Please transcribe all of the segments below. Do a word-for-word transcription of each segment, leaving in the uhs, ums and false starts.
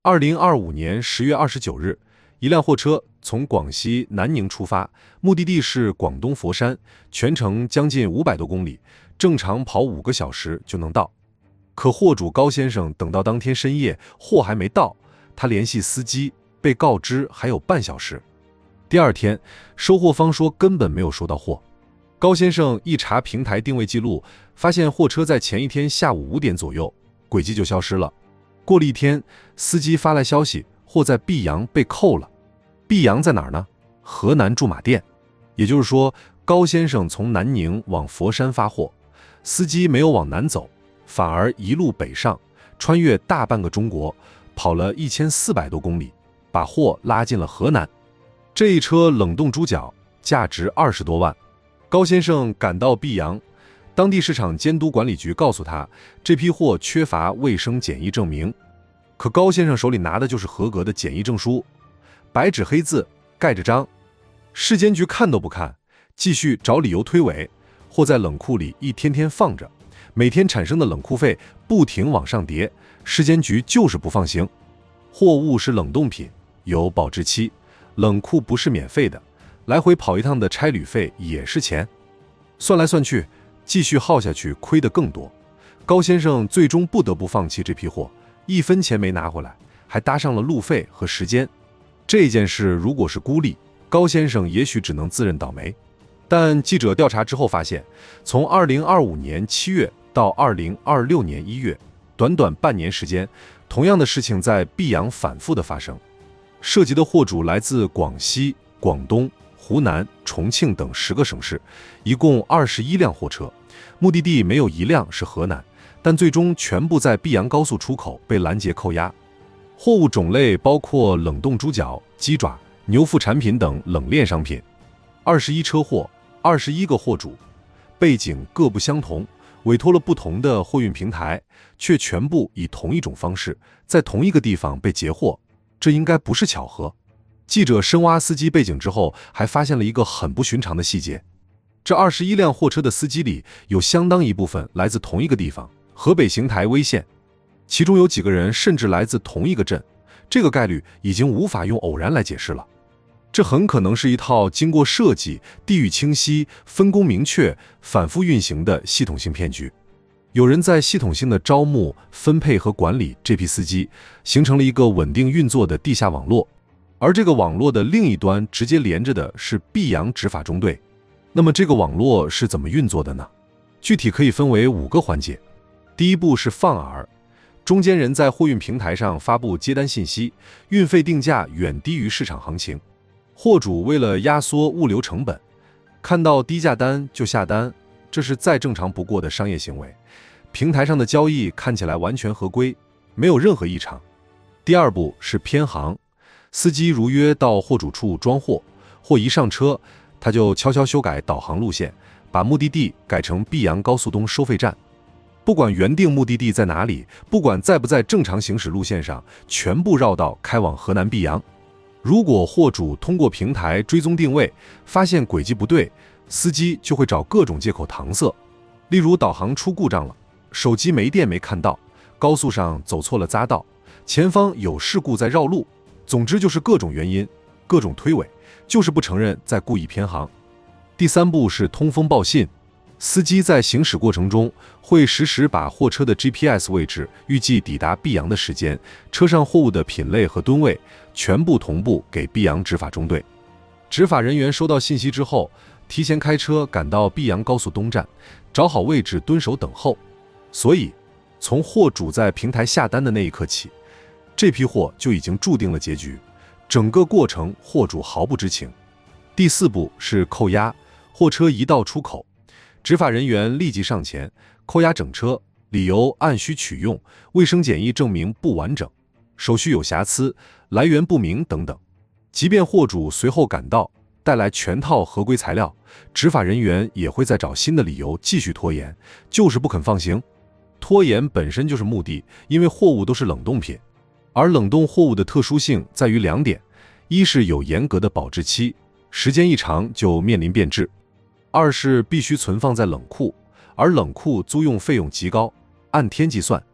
二零二五年十月二十九日，一辆货车从广西南宁出发，目的地是广东佛山，全程将近五百多公里，正常跑五个小时就能到。可货主高先生等到当天深夜，货还没到，他联系司机，被告知还有半小时。第二天，收货方说根本没有收到货。高先生一查平台定位记录，发现货车在前一天下午五点左右，轨迹就消失了。过了一天，司机发来消息，货在碧阳被扣了。碧阳在哪儿呢？河南驻马店。也就是说，高先生从南宁往佛山发货，司机没有往南走，反而一路北上，穿越大半个中国，跑了一千四百多公里，把货拉进了河南。这一车冷冻猪脚价值二十多万。高先生赶到碧阳，当地市场监督管理局告诉他，这批货缺乏卫生检疫证明。可高先生手里拿的就是合格的检疫证书，白纸黑字盖着章。市监局看都不看，继续找理由推诿。货在冷库里一天天放着，每天产生的冷库费不停往上叠，市监局就是不放行。货物是冷冻品，有保质期，冷库不是免费的，来回跑一趟的差旅费也是钱。算来算去，继续耗下去亏得更多。高先生最终不得不放弃这批货，一分钱没拿回来，还搭上了路费和时间。这件事如果是孤立，高先生也许只能自认倒霉。但记者调查之后发现，从二零二五年七月到二零二六年一月，短短半年时间，同样的事情在碧阳反复的发生。涉及的货主来自广西、广东、湖南、重庆等十个省市，一共二十一辆货车，目的地没有一辆是河南，但最终全部在碧阳高速出口被拦截扣押。货物种类包括冷冻猪脚、鸡爪、牛副产品等冷链商品。二十一车货，二十一个货主，背景各不相同，委托了不同的货运平台，却全部以同一种方式在同一个地方被截获，这应该不是巧合。记者深挖司机背景之后，还发现了一个很不寻常的细节。这二十一辆货车的司机里，有相当一部分来自同一个地方，河北邢台威县，其中有几个人甚至来自同一个镇，这个概率已经无法用偶然来解释了。这很可能是一套经过设计、地域清晰、分工明确、反复运行的系统性骗局。有人在系统性的招募、分配和管理这批司机，形成了一个稳定运作的地下网络。而这个网络的另一端直接连着的是碧阳执法中队。那么这个网络是怎么运作的呢？具体可以分为五个环节。第一步是放饵，中间人在货运平台上发布接单信息，运费定价远低于市场行情。货主为了压缩物流成本，看到低价单就下单，这是再正常不过的商业行为。平台上的交易看起来完全合规，没有任何异常。第二步是偏航，司机如约到货主处装货，货一上车，他就悄悄修改导航路线，把目的地改成碧阳高速东收费站。不管原定目的地在哪里，不管在不在正常行驶路线上，全部绕道开往河南碧阳。如果货主通过平台追踪定位，发现轨迹不对，司机就会找各种借口搪塞，例如导航出故障了，手机没电没看到，高速上走错了匝道，前方有事故在绕路，总之就是各种原因，各种推诿，就是不承认在故意偏航。第三步是通风报信，司机在行驶过程中会实时把货车的 G P S 位置、预计抵达碧阳的时间、车上货物的品类和吨位全部同步给碧阳执法中队。执法人员收到信息之后，提前开车赶到碧阳高速东站，找好位置蹲守等候。所以，从货主在平台下单的那一刻起，这批货就已经注定了结局，整个过程货主毫不知情。第四步是扣押，货车一到出口，执法人员立即上前扣押整车，理由按需取用、卫生检疫证明不完整、手续有瑕疵、来源不明等等。即便货主随后赶到，带来全套合规材料，执法人员也会再找新的理由继续拖延，就是不肯放行。拖延本身就是目的，因为货物都是冷冻品，而冷冻货物的特殊性在于两点：一是有严格的保质期，时间一长就面临变质；二是必须存放在冷库，而冷库租用费用极高，按天计算。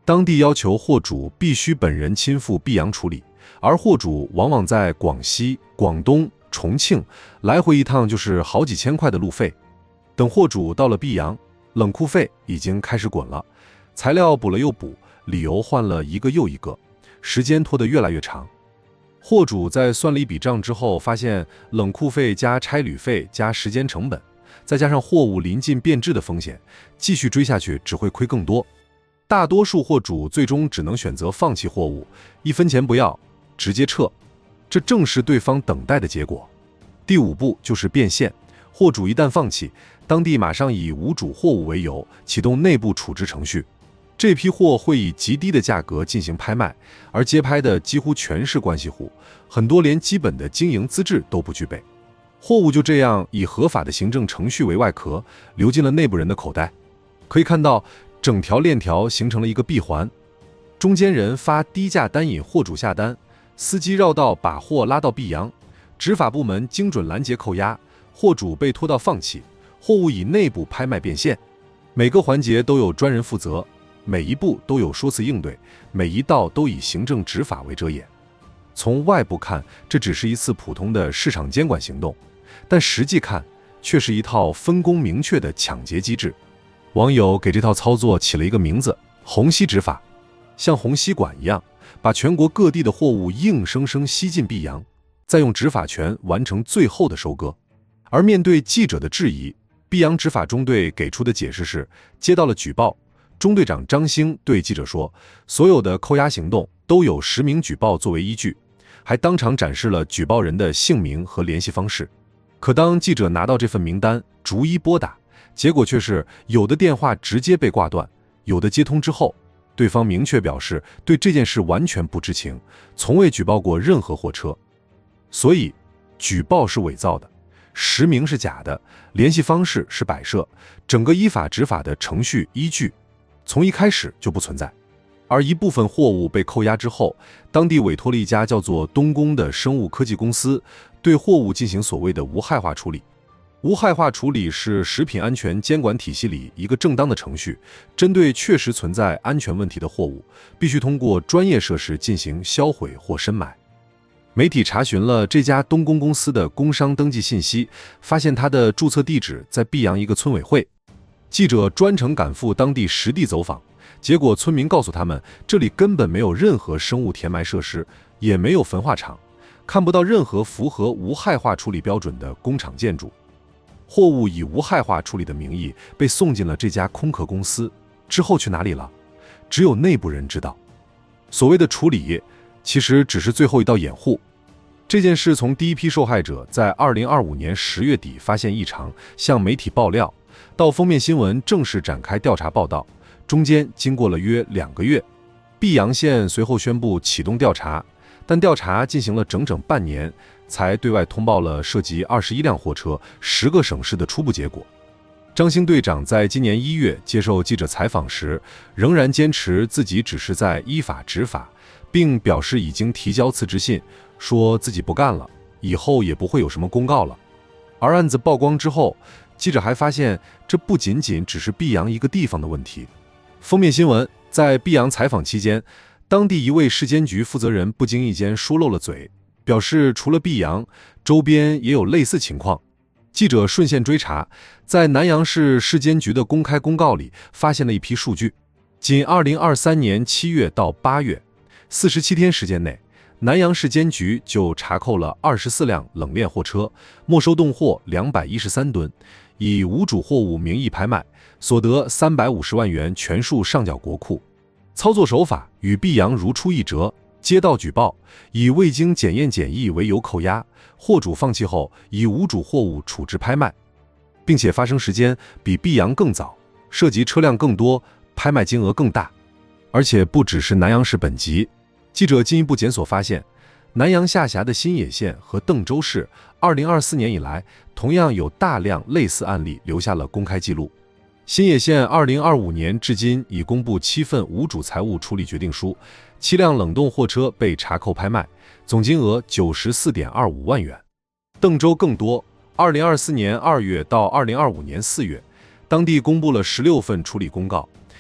当地要求货主必须本人亲赴碧阳处理，而货主往往在广西、广东、重庆来回一趟就是好几千块的路费。等货主到了碧阳，冷库费已经开始滚了，材料补了又补，理由换了一个又一个，时间拖得越来越长。货主在算了一笔账之后，发现冷库费加差旅费加时间成本，再加上货物临近变质的风险，继续追下去只会亏更多。大多数货主最终只能选择放弃货物，一分钱不要，直接撤。这正是对方等待的结果。第五步就是变现，货主一旦放弃，当地马上以无主货物为由启动内部处置程序。这批货会以极低的价格进行拍卖，而接拍的几乎全是关系户，很多连基本的经营资质都不具备。货物就这样以合法的行政程序为外壳，流进了内部人的口袋。可以看到，整条链条形成了一个闭环，中间人发低价单引货主下单，司机绕道把货拉到碧阳，执法部门精准拦截扣押，货主被拖到放弃，货物以内部拍卖变现。每个环节都有专人负责，每一步都有说辞应对，每一道都以行政执法为遮掩。从外部看，这只是一次普通的市场监管行动，但实际看，却是一套分工明确的抢劫机制。网友给这套操作起了一个名字“虹吸执法”，像虹吸管一样，把全国各地的货物硬生生吸进碧阳，再用执法权完成最后的收割。而面对记者的质疑，碧阳执法中队给出的解释是，接到了举报，中队长张兴对记者说，所有的扣押行动都有实名举报作为依据，还当场展示了举报人的姓名和联系方式。可当记者拿到这份名单，逐一拨打，结果却是有的电话直接被挂断，有的接通之后，对方明确表示对这件事完全不知情，从未举报过任何货车。所以，举报是伪造的，实名是假的，联系方式是摆设，整个依法执法的程序依据从一开始就不存在。而一部分货物被扣押之后，当地委托了一家叫做东宫的生物科技公司，对货物进行所谓的无害化处理。无害化处理是食品安全监管体系里一个正当的程序，针对确实存在安全问题的货物，必须通过专业设施进行销毁或深埋。媒体查询了这家东宫公司的工商登记信息，发现它的注册地址在碧阳一个村委会。记者专程赶赴当地实地走访，结果村民告诉他们，这里根本没有任何生物填埋设施，也没有焚化厂，看不到任何符合无害化处理标准的工厂建筑。货物以无害化处理的名义被送进了这家空壳公司，之后去哪里了？只有内部人知道。所谓的处理，其实只是最后一道掩护。这件事从第一批受害者在二零二五年十月底发现异常，向媒体爆料，到封面新闻正式展开调查报道，中间经过了约两个月。碧阳县随后宣布启动调查，但调查进行了整整半年，才对外通报了涉及二十一辆货车、十个省市的初步结果。张兴队长在今年一月接受记者采访时，仍然坚持自己只是在依法执法，并表示已经提交辞职信，说自己不干了，以后也不会有什么公告了。而案子曝光之后，记者还发现，这不仅仅只是碧阳一个地方的问题。封面新闻在碧阳采访期间，当地一位市监局负责人不经意间说漏了嘴，表示除了碧阳，周边也有类似情况。记者顺线追查，在南阳市市监局的公开公告里发现了一批数据，仅二零二三年七月到八月四十七天时间内，南阳市监局就查扣了二十四辆冷链货车，没收冻货两百一十三吨，以无主货物名义拍卖，所得三百五十万元全数上缴国库。操作手法与碧阳如出一辙，接到举报，以未经检验检疫为由扣押，货主放弃后以无主货物处置拍卖，并且发生时间比碧阳更早，涉及车辆更多，拍卖金额更大。而且不只是南阳市本级，记者进一步检索发现，南阳下辖的新野县和邓州市二零二四年以来同样有大量类似案例留下了公开记录。新野县二零二五年至今已公布七份无主财物处理决定书，七辆冷冻货车被查扣拍卖，总金额九十四点二五万元。邓州更多，二零二四年二月到二零二五年四月，当地公布了十六份处理公告，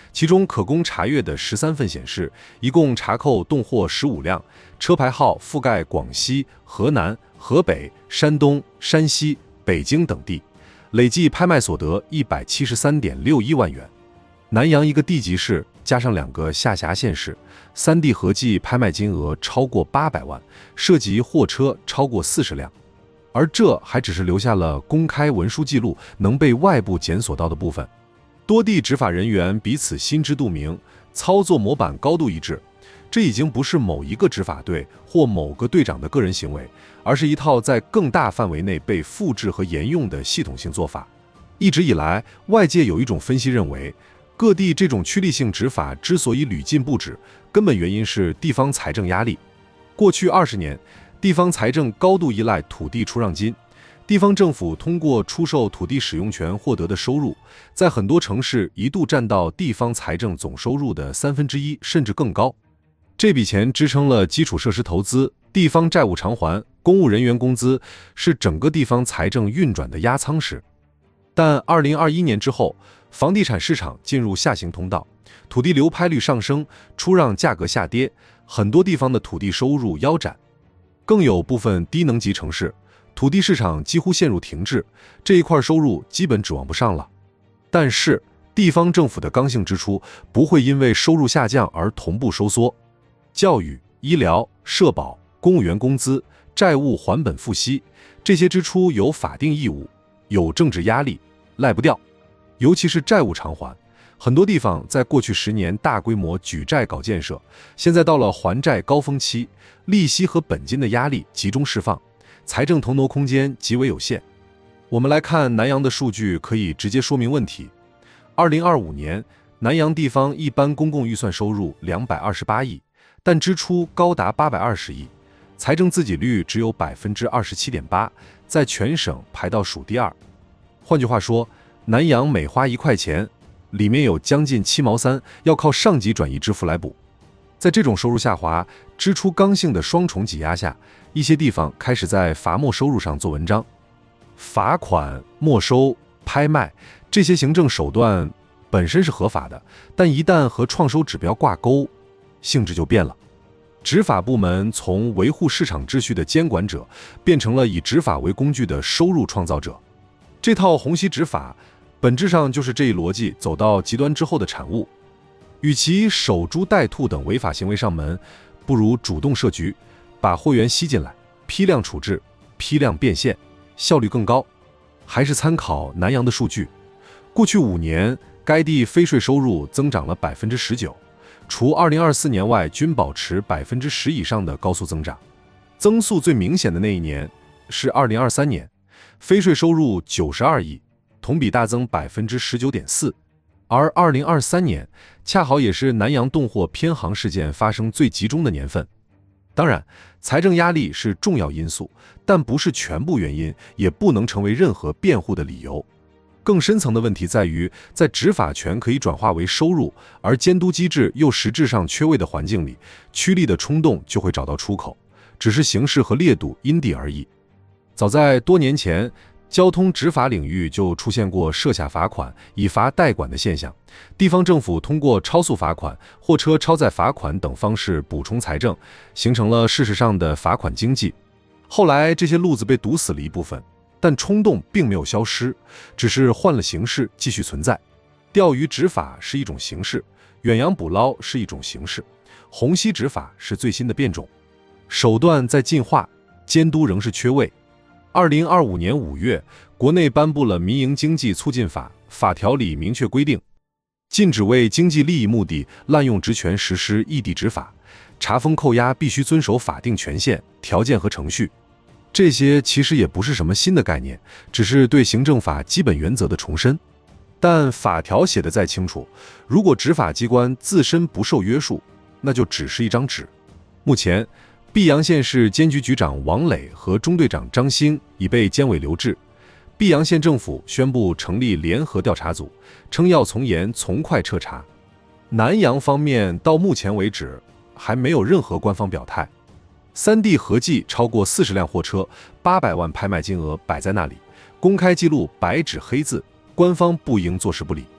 其中可供查阅的十三份显示，一共查扣动货十五辆，车牌号覆盖广西、河南、河北、山东、山西、北京等地，累计拍卖所得一百七十三点六一万元。南阳一个地级市加上两个下辖县市，三地合计拍卖金额超过八百万，涉及货车超过四十辆。而这还只是留下了公开文书记录能被外部检索到的部分。多地执法人员彼此心知肚明，操作模板高度一致，这已经不是某一个执法队或某个队长的个人行为，而是一套在更大范围内被复制和沿用的系统性做法。一直以来，外界有一种分析认为，各地这种趋利性执法之所以屡禁不止，根本原因是地方财政压力。过去二十年，地方财政高度依赖土地出让金，地方政府通过出售土地使用权获得的收入，在很多城市一度占到地方财政总收入的三分之一甚至更高。这笔钱支撑了基础设施投资、地方债务偿还、公务人员工资，是整个地方财政运转的压舱石。但二零二一年之后，房地产市场进入下行通道，土地流拍率上升，出让价格下跌，很多地方的土地收入腰斩。更有部分低能级城市，土地市场几乎陷入停滞，这一块收入基本指望不上了。但是，地方政府的刚性支出不会因为收入下降而同步收缩。教育、医疗、社保、公务员工资、债务还本付息，这些支出有法定义务，有政治压力，赖不掉。尤其是债务偿还，很多地方在过去十年大规模举债搞建设，现在到了还债高峰期，利息和本金的压力集中释放，财政腾挪空间极为有限。我们来看南阳的数据，可以直接说明问题。二零二五年，南阳地方一般公共预算收入两百二十八亿，但支出高达八百二十亿，财政自给率只有 百分之二十七点八， 在全省排到数第二。换句话说，南阳每花一块钱，里面有将近七毛三要靠上级转移支付来补。在这种收入下滑、支出刚性的双重挤压下，一些地方开始在罚没收入上做文章。罚款、没收、拍卖这些行政手段本身是合法的，但一旦和创收指标挂钩，性质就变了。执法部门从维护市场秩序的监管者，变成了以执法为工具的收入创造者。这套虹吸执法本质上就是这一逻辑走到极端之后的产物。与其守株待兔等违法行为上门，不如主动设局，把货源吸进来，批量处置，批量变现，效率更高。还是参考南阳的数据，过去五年，该地非税收入增长了 百分之十九， 除二零二四年外均保持 百分之十 以上的高速增长。增速最明显的那一年是二零二三年，非税收入九十二亿，同比大增 百分之十九点四。 而二零二三年恰好也是南阳动货偏航事件发生最集中的年份。当然，财政压力是重要因素，但不是全部原因，也不能成为任何辩护的理由。更深层的问题在于，在执法权可以转化为收入，而监督机制又实质上缺位的环境里，趋利的冲动就会找到出口，只是形式和烈度因地而异。早在多年前，交通执法领域就出现过设下罚款、以罚代管的现象，地方政府通过超速罚款、货车超载罚款等方式补充财政，形成了事实上的罚款经济。后来这些路子被堵死了一部分，但冲动并没有消失，只是换了形式继续存在。钓鱼执法是一种形式，远洋捕捞是一种形式，虹吸执法是最新的变种，手段在进化，监督仍是缺位。二零二五年五月，国内颁布了《民营经济促进法》，法条里明确规定，禁止为经济利益目的滥用职权实施异地执法，查封扣押必须遵守法定权限、条件和程序。这些其实也不是什么新的概念，只是对行政法基本原则的重申。但法条写得再清楚，如果执法机关自身不受约束，那就只是一张纸。目前，碧阳县市监局局长王磊和中队长张兴已被监委留置。碧阳县政府宣布成立联合调查组，称要从严从快彻查。南阳方面到目前为止还没有任何官方表态。三地合计超过四十辆货车，八百万拍卖金额摆在那里，公开记录白纸黑字，官方不应坐视不理。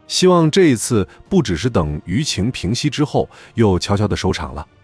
希望这一次不只是等舆情平息之后，又悄悄地收场了。